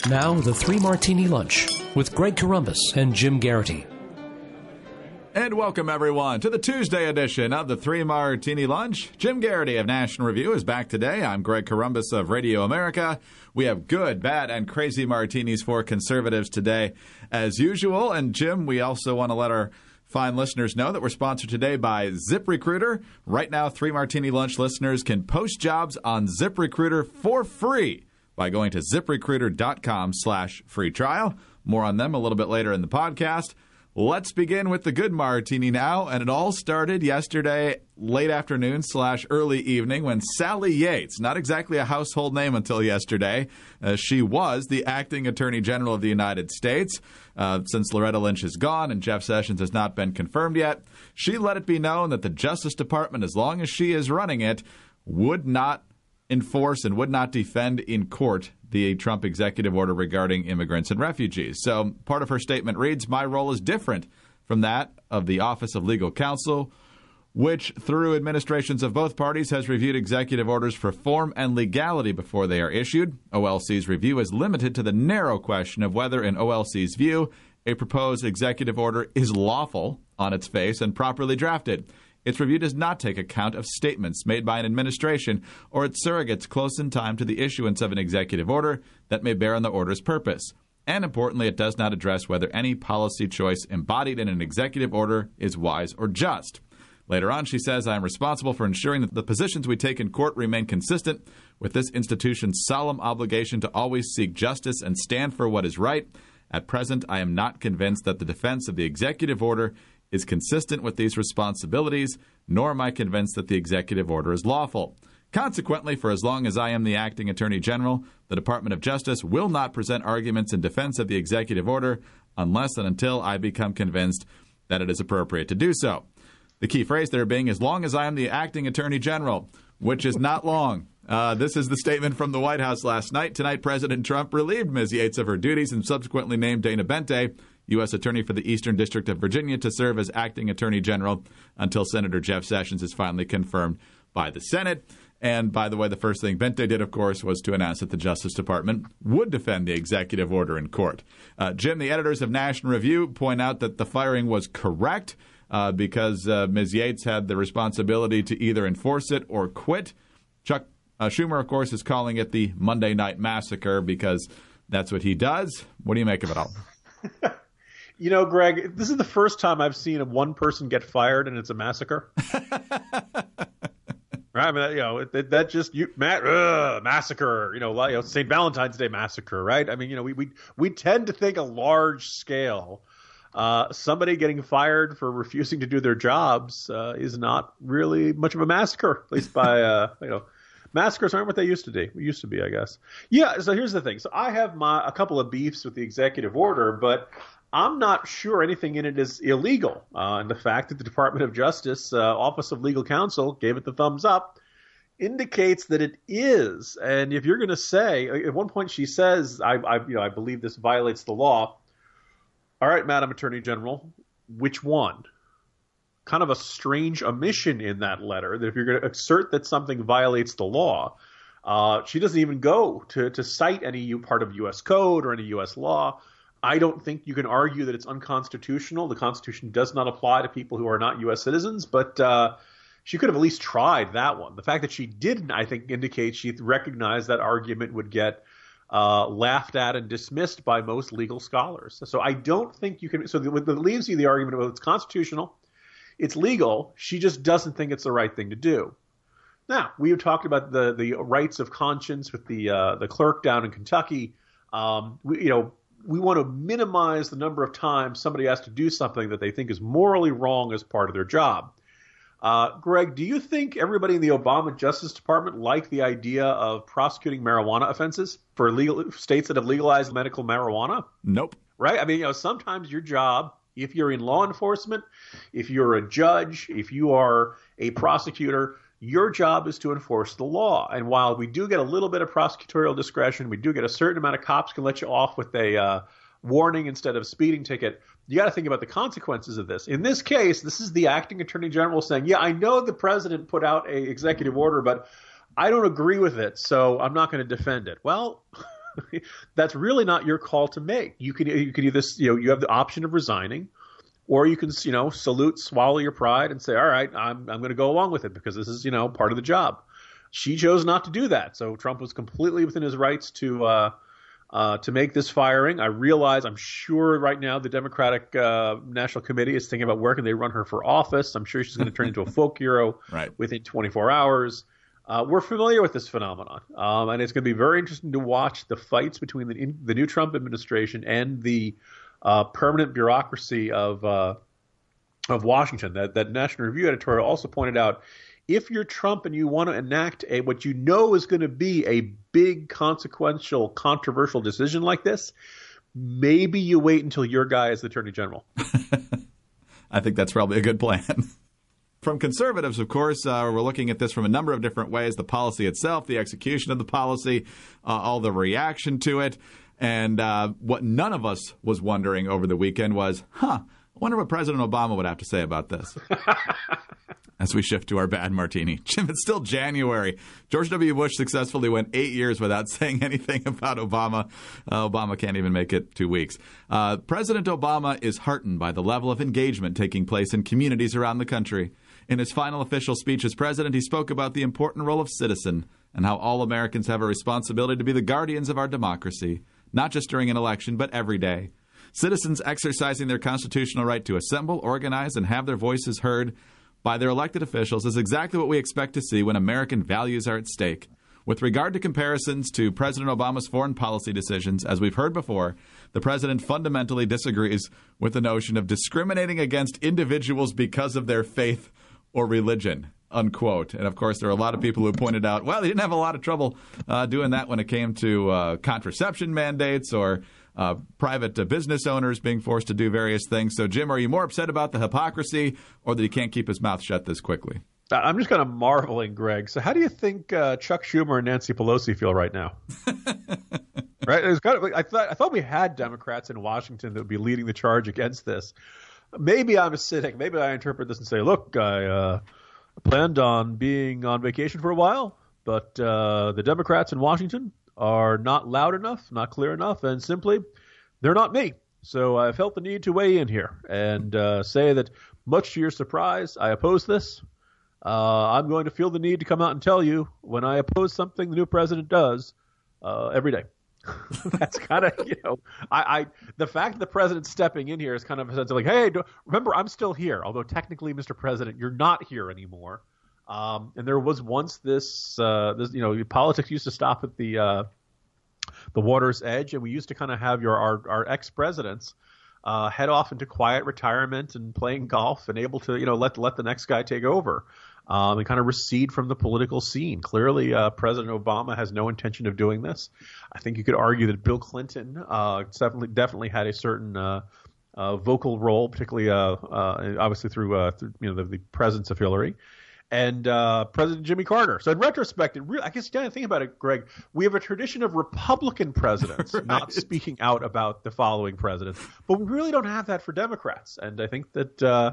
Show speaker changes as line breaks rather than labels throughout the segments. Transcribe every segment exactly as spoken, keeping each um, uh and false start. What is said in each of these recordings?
Now, the Three Martini Lunch with Greg Corombos and Jim Garrity.
And welcome, everyone, to the Tuesday edition of the Three Martini Lunch. Jim Garrity of National Review is back today. I'm Greg Corombos of Radio America. We have good, bad, and crazy martinis for conservatives today, as usual. And, Jim, we also want to let our fine listeners know that we're sponsored today by ZipRecruiter. Right now, Three Martini Lunch listeners can post jobs on ZipRecruiter for free by going to ZipRecruiter.com slash free trial. More on them a little bit later in the podcast. Let's begin with the good martini now, and it all started yesterday late afternoon slash early evening when Sally Yates, not exactly a household name until yesterday, uh, she was the acting Attorney General of the United States. Uh, since Loretta Lynch is gone and Jeff Sessions has not been confirmed yet, she let it be known that the Justice Department, as long as she is running it, would not enforce and would not defend in court the Trump executive order regarding immigrants and refugees. So part of her statement reads, "My role is different from that of the Office of Legal Counsel, which through administrations of both parties has reviewed executive orders for form and legality before they are issued. O L C's review is limited to the narrow question of whether, in O L C's view, a proposed executive order is lawful on its face and properly drafted. Its review does not take account of statements made by an administration or its surrogates close in time to the issuance of an executive order that may bear on the order's purpose. And importantly, it does not address whether any policy choice embodied in an executive order is wise or just." Later on, she says, "I am responsible for ensuring that the positions we take in court remain consistent with this institution's solemn obligation to always seek justice and stand for what is right. At present, I am not convinced that the defense of the executive order is consistent with these responsibilities, nor am I convinced that the executive order is lawful. Consequently, for as long as I am the acting Attorney General, the Department of Justice will not present arguments in defense of the executive order unless and until I become convinced that it is appropriate to do so." The key phrase there being, "as long as I am the acting Attorney General," which is not long. Uh, this is the statement from the White House last night. Tonight, President Trump relieved Miz Yates of her duties and subsequently named Dana Bente, U S Attorney for the Eastern District of Virginia, to serve as acting Attorney General until Senator Jeff Sessions is finally confirmed by the Senate. And by the way, the first thing Bente did, of course, was to announce that the Justice Department would defend the executive order in court. Uh, Jim, the editors of National Review point out that the firing was correct uh, because uh, Miz Yates had the responsibility to either enforce it or quit. Chuck uh, Schumer, of course, is calling it the Monday Night Massacre because that's what he does. What do you make of it all?
You know, Greg, this is the first time I've seen a one person get fired and it's a massacre. Right? I mean, you know, that, that just you, Matt, ugh, massacre. You know, like, you know, Saint Valentine's Day massacre, right? I mean, you know, we we we tend to think a large scale. Uh, somebody getting fired for refusing to do their jobs uh, is not really much of a massacre, at least by uh, you know. Massacres aren't what they used to be. We used to be, I guess. Yeah. So here's the thing. So I have my a couple of beefs with the executive order, but I'm not sure anything in it is illegal. Uh, and the fact that the Department of Justice, uh, Office of Legal Counsel, gave it the thumbs up indicates that it is. And if you're going to say, at one point she says, I, I, you know, I believe this violates the law. All right, Madam Attorney General, which one? Kind of a strange omission in that letter that if you're going to assert that something violates the law, uh, she doesn't even go to, to cite any part of U S code or any U S law. I don't think you can argue that it's unconstitutional. The Constitution does not apply to people who are not U S citizens, but uh, she could have at least tried that one. The fact that she didn't, I think, indicates she recognized that argument would get uh, laughed at and dismissed by most legal scholars. So I don't think you can – so that leaves you the argument about it's constitutional. It's legal. She just doesn't think it's the right thing to do. Now, we have talked about the the rights of conscience with the uh, the clerk down in Kentucky. Um, we, you know, we want to minimize the number of times somebody has to do something that they think is morally wrong as part of their job. Uh, Greg, do you think everybody in the Obama Justice Department liked the idea of prosecuting marijuana offenses for legal states that have legalized medical marijuana?
Nope.
Right? I mean, you know, sometimes your job, if you're in law enforcement, if you're a judge, if you are a prosecutor, your job is to enforce the law. And while we do get a little bit of prosecutorial discretion, we do get a certain amount of cops can let you off with a uh, warning instead of a speeding ticket. You got to think about the consequences of this. In this case, this is the acting attorney general saying, yeah, I know the president put out a executive order, but I don't agree with it, so I'm not going to defend it. Well, that's really not your call to make. You can you can either you know you have the option of resigning, or you can you know salute, swallow your pride, and say, all right, I'm I'm going to go along with it because this is you know part of the job. She chose not to do that, so Trump was completely within his rights to uh, uh, to make this firing. I realize, I'm sure right now the Democratic uh, National Committee is thinking about where can they run her for office. I'm sure she's going to turn into a folk hero
right. within
twenty-four hours. Uh, we're familiar with this phenomenon, um, and it's going to be very interesting to watch the fights between the, in, the new Trump administration and the uh, permanent bureaucracy of uh, of Washington. That, that National Review editorial also pointed out, if you're Trump and you want to enact a what you know is going to be a big, consequential, controversial decision like this, maybe you wait until your guy is the Attorney General.
I think that's probably a good plan. From conservatives, of course, uh, we're looking at this from a number of different ways, the policy itself, the execution of the policy, uh, all the reaction to it. And uh, what none of us was wondering over the weekend was, huh, I wonder what President Obama would have to say about this. As we shift to our bad martini. Jim, it's still January. George W. Bush successfully went eight years without saying anything about Obama. Uh, Obama can't even make it two weeks. Uh, President Obama is heartened by the level of engagement taking place in communities around the country. In his final official speech as president, he spoke about the important role of citizen and how all Americans have a responsibility to be the guardians of our democracy, not just during an election, but every day. Citizens exercising their constitutional right to assemble, organize, and have their voices heard by their elected officials is exactly what we expect to see when American values are at stake. With regard to comparisons to President Obama's foreign policy decisions, as we've heard before, the president fundamentally disagrees with the notion of discriminating against individuals because of their faith or religion, unquote. And, of course, there are a lot of people who pointed out, well, he didn't have a lot of trouble uh, doing that when it came to uh, contraception mandates or Uh, private uh, business owners being forced to do various things. So, Jim, are you more upset about the hypocrisy or that he can't keep his mouth shut this quickly?
I'm just kind of marveling, Greg. So how do you think uh, Chuck Schumer and Nancy Pelosi feel right now? Right? It was kind of, I thought I thought we had Democrats in Washington that would be leading the charge against this. Maybe I'm a cynic. Maybe I interpret this and say, look, I uh, planned on being on vacation for a while, but uh, the Democrats in Washington are not loud enough, not clear enough, and simply, they're not me. So I felt the need to weigh in here and uh, say that, much to your surprise, I oppose this. Uh, I'm going to feel the need to come out and tell you when I oppose something the new president does uh, every day. That's kind of, you know, I, I the fact that the president's stepping in here is kind of a sense of like, hey, do, remember, I'm still here. Although technically, Mister President, you're not here anymore. Um, and there was once this, uh, this, you know, politics used to stop at the uh, the water's edge, and we used to kind of have your our, our ex-presidents uh, head off into quiet retirement and playing golf and able to, you know, let let the next guy take over um, and kind of recede from the political scene. Clearly, uh, President Obama has no intention of doing this. I think you could argue that Bill Clinton uh, definitely definitely had a certain uh, uh, vocal role, particularly uh, uh, obviously through, uh, through you know the, the presence of Hillary. And uh, President Jimmy Carter. So in retrospect, it really, I guess you got to think about it, Greg. We have a tradition of Republican presidents right. not speaking out about the following presidents, but we really don't have that for Democrats. And I think that uh,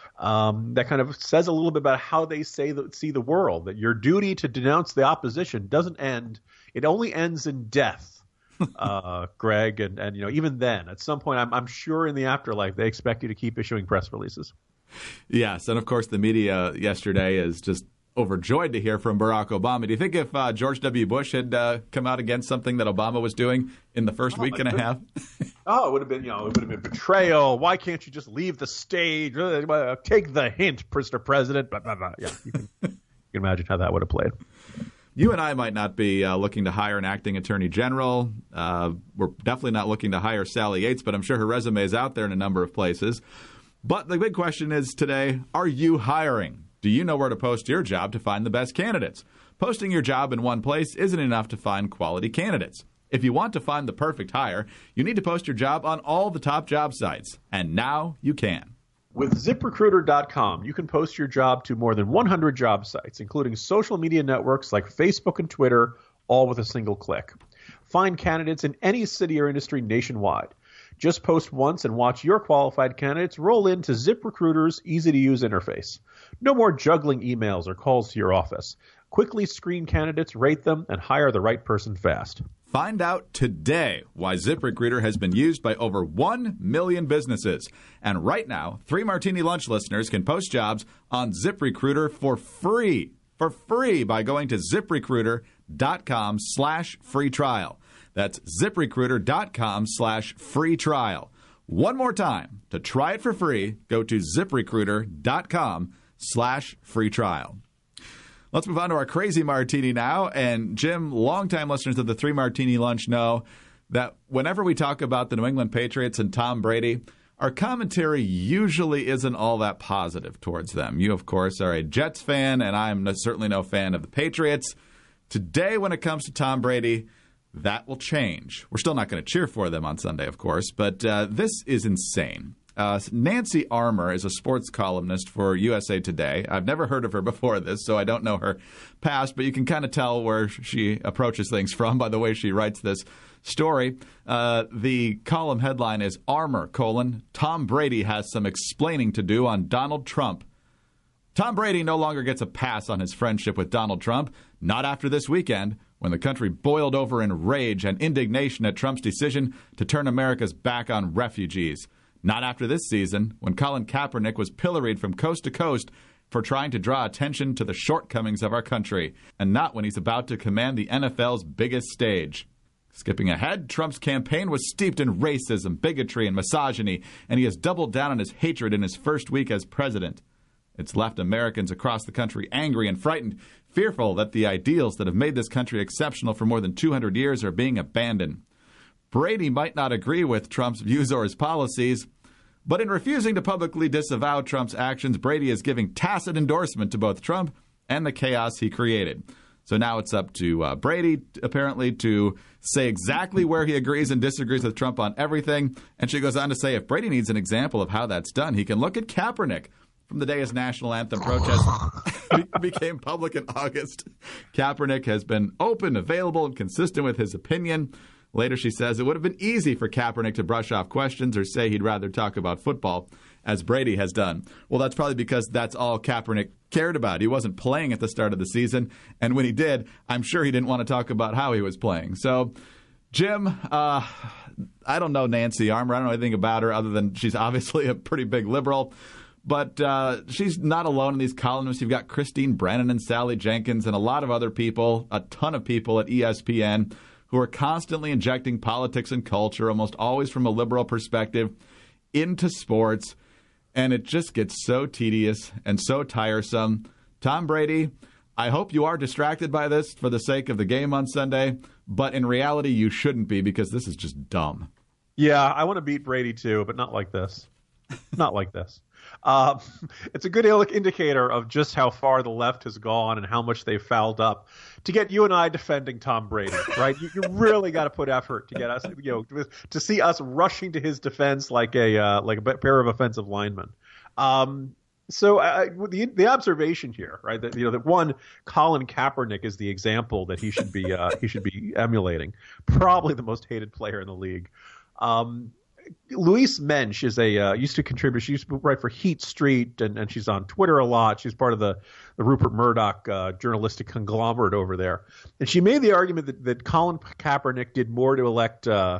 um, that kind of says a little bit about how they say the, see the world. That your duty to denounce the opposition doesn't end; it only ends in death, uh, Greg. And, and you know, even then, at some point, I'm, I'm sure in the afterlife, they expect you to keep issuing press releases.
Yes, and of course the media yesterday is just overjoyed to hear from Barack Obama. Do you think if uh, George W. Bush had uh, come out against something that Obama was doing in the first oh, week and a half?
Oh, it would have been, you know, it would have been betrayal. Why can't you just leave the stage? Take the hint, Mister President. Blah, blah, blah. Yeah, you can, you can imagine how that would have played.
You and I might not be uh, looking to hire an acting attorney general. Uh, we're definitely not looking to hire Sally Yates, but I'm sure her resume is out there in a number of places. But the big question is today, are you hiring? Do you know where to post your job to find the best candidates? Posting your job in one place isn't enough to find quality candidates. If you want to find the perfect hire, you need to post your job on all the top job sites. And now you can.
With zip recruiter dot com, you can post your job to more than one hundred job sites, including social media networks like Facebook and Twitter, all with a single click. Find candidates in any city or industry nationwide. Just post once and watch your qualified candidates roll into ZipRecruiter's easy-to-use interface. No more juggling emails or calls to your office. Quickly screen candidates, rate them, and hire the right person fast.
Find out today why ZipRecruiter has been used by over one million businesses. And right now, Three Martini Lunch listeners can post jobs on ZipRecruiter for free. For free by going to ZipRecruiter.com slash free trial. That's ZipRecruiter.com slash free trial. One more time, to try it for free, go to ZipRecruiter.com slash free trial. Let's move on to our Crazy Martini now. And Jim, longtime listeners of the Three Martini Lunch know that whenever we talk about the New England Patriots and Tom Brady, our commentary usually isn't all that positive towards them. You, of course, are a Jets fan, and I'm certainly no fan of the Patriots. Today, when it comes to Tom Brady, that will change. We're still not going to cheer for them on Sunday, of course, but uh, this is insane. Uh, Nancy Armour is a sports columnist for U S A Today. I've never heard of her before this, so I don't know her past, but you can kind of tell where she approaches things from by the way she writes this story. Uh, the column headline is Armour, colon, Tom Brady has some explaining to do on Donald Trump. Tom Brady no longer gets a pass on his friendship with Donald Trump, not after this weekend, when the country boiled over in rage and indignation at Trump's decision to turn America's back on refugees. Not after this season, when Colin Kaepernick was pilloried from coast to coast for trying to draw attention to the shortcomings of our country, and not when he's about to command the N F L's biggest stage. Skipping ahead, Trump's campaign was steeped in racism, bigotry, and misogyny, and he has doubled down on his hatred in his first week as president. It's left Americans across the country angry and frightened, fearful that the ideals that have made this country exceptional for more than two hundred years are being abandoned. Brady might not agree with Trump's views or his policies, but in refusing to publicly disavow Trump's actions, Brady is giving tacit endorsement to both Trump and the chaos he created. So now it's up to uh, Brady, apparently, to say exactly where he agrees and disagrees with Trump on everything. And she goes on to say if Brady needs an example of how that's done, he can look at Kaepernick. From the day his national anthem protest became public in August, Kaepernick has been open, available, and consistent with his opinion. Later, she says it would have been easy for Kaepernick to brush off questions or say he'd rather talk about football, as Brady has done. Well, that's probably because that's all Kaepernick cared about. He wasn't playing at the start of the season, and when he did, I'm sure he didn't want to talk about how he was playing. So, Jim, uh, I don't know Nancy Armour. I don't know anything about her other than she's obviously a pretty big liberal. But uh, she's not alone in these columnists. You've got Christine Brennan and Sally Jenkins and a lot of other people, a ton of people at E S P N who are constantly injecting politics and culture, almost always from a liberal perspective, into sports. And it just gets so tedious and so tiresome. Tom Brady, I hope you are distracted by this for the sake of the game on Sunday. But in reality, you shouldn't be because this is just dumb.
Yeah, I want to beat Brady too, but not like this. Not like this. Uh, it's a good indicator of just how far the left has gone and how much they've fouled up to get you and I defending Tom Brady, right? You, you really got to put effort to get us, you know, to, to see us rushing to his defense like a uh, like a pair of offensive linemen. Um, so uh, the the observation here, right? That you know that one, Colin Kaepernick is the example that he should be uh, he should be emulating. Probably the most hated player in the league. Um, Louise Mensch is a uh, used to contribute. She used to write for Heat Street, and, and she's on Twitter a lot. She's part of the, the Rupert Murdoch uh, journalistic conglomerate over there. And she made the argument that, that Colin Kaepernick did more to elect uh,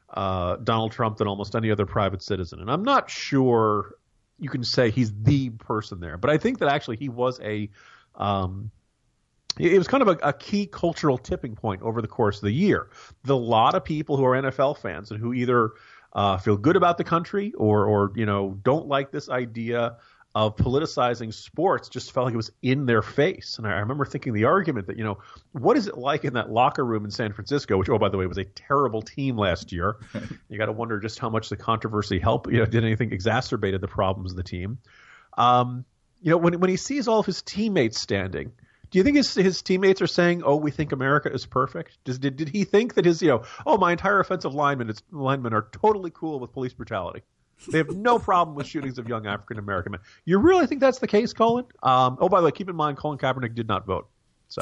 uh, Donald Trump than almost any other private citizen. And I'm not sure you can say he's the person there, but I think that actually he was a um, it was kind of a, a key cultural tipping point over the course of the year. The lot of people who are N F L fans and who either Uh, feel good about the country or, or, you know, don't like this idea of politicizing sports just felt like it was in their face. And I remember thinking the argument that, you know, what is it like in that locker room in San Francisco, which, oh, by the way, was a terrible team last year. You got to wonder just how much the controversy helped, you know, did anything exacerbated the problems of the team. Um, you know, when when he sees all of his teammates standing, do you think his his teammates are saying, "Oh, we think America is perfect"? Does did did he think that his you know, oh, my entire offensive linemen its linemen are totally cool with police brutality? They have no problem with shootings of young African American men. You really think that's the case, Colin? Um, oh, by the way, keep in mind, Colin Kaepernick did not vote. So,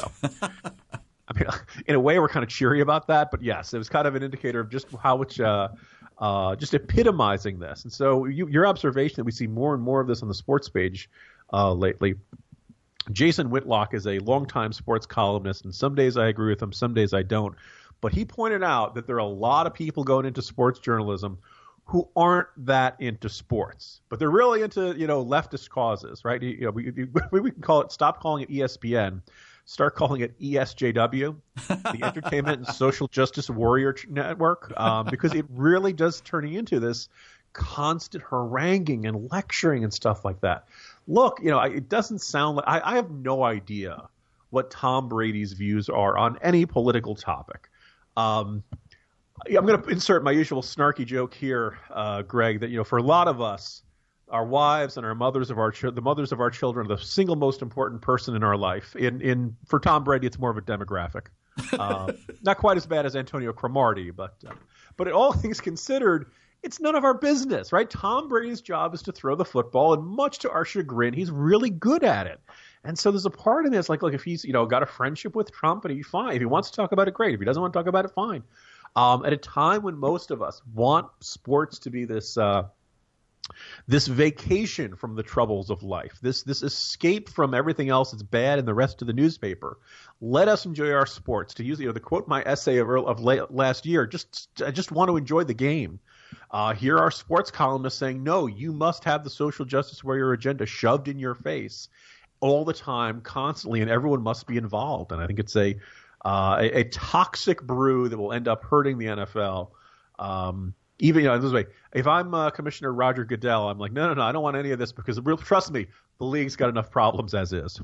I mean, in a way, we're kind of cheery about that, but yes, it was kind of an indicator of just how much, uh, uh, just epitomizing this. And so, you, your observation that we see more and more of this on the sports page uh, lately. Jason Whitlock is a longtime sports columnist, and some days I agree with him, some days I don't. But he pointed out that there are a lot of people going into sports journalism who aren't that into sports, but they're really into, you know, leftist causes, right? You know, we, we can call it, stop calling it E S P N, start calling it E S J W, the Entertainment and Social Justice Warrior Network, um, because it really does turn into this constant haranguing and lecturing and stuff like that. Look, you know, it doesn't sound like, I, I have no idea what Tom Brady's views are on any political topic. Um, I'm going to insert my usual snarky joke here, uh, Greg, that, you know, for a lot of us, our wives and our mothers of our ch- the mothers of our children are the single most important person in our life. In in for Tom Brady, it's more of a demographic. Uh, not quite as bad as Antonio Cromartie, but uh, but all things considered, it's none of our business, right? Tom Brady's job is to throw the football, and much to our chagrin, he's really good at it. And so there's a part of me that's like, look, if he's, you know, got a friendship with Trump, and he's fine. If he wants to talk about it, great. If he doesn't want to talk about it, fine. Um, at a time when most of us want sports to be this uh, this vacation from the troubles of life, this this escape from everything else that's bad in the rest of the newspaper, let us enjoy our sports. To use, you know, to quote my essay of, of last year, just I just want to enjoy the game. Uh, here are sports columnists saying, no, you must have the social justice warrior agenda shoved in your face all the time, constantly, and everyone must be involved. And I think it's a Uh, a, a toxic brew that will end up hurting the N F L. Um, even, you know, this way, if I'm uh, Commissioner Roger Goodell, I'm like, no, no, no, I don't want any of this because, real, trust me, the league's got enough problems as is.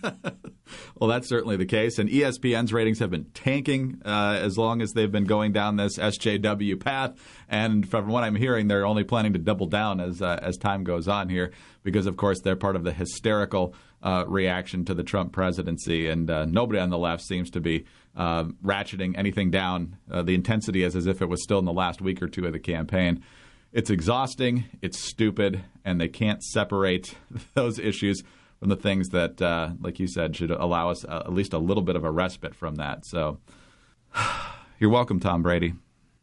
Well, that's certainly the case. And E S P N's ratings have been tanking uh, as long as they've been going down this S J W path. And from what I'm hearing, they're only planning to double down as uh, as time goes on here because, of course, they're part of the hysterical uh, reaction to the Trump presidency. And uh, nobody on the left seems to be uh, ratcheting anything down. Uh, the intensity is as if it was still in the last week or two of the campaign. It's exhausting, it's stupid, and they can't separate those issues from the things that, uh, like you said, should allow us uh, at least a little bit of a respite from that. So you're welcome, Tom Brady.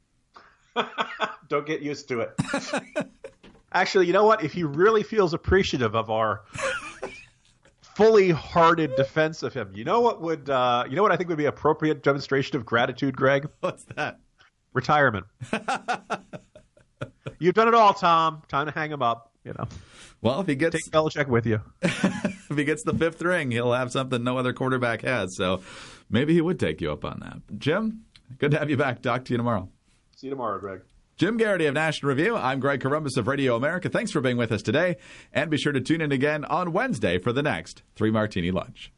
Don't get used to it. Actually, you know what? If he really feels appreciative of our fully hearted defense of him, you know what would uh, you know what I think would be an appropriate demonstration of gratitude, Greg?
What's that?
Retirement. You've done it all, Tom. Time to hang him up. You know.
Well, if he gets
take Belichick with you,
if he gets the fifth ring, he'll have something no other quarterback has. So maybe he would take you up on that. Jim, good to have you back. Talk to you tomorrow.
See you tomorrow, Greg.
Jim Garrity of National Review. I'm Greg Corombos of Radio America. Thanks for being with us today, and be sure to tune in again on Wednesday for the next Three Martini Lunch.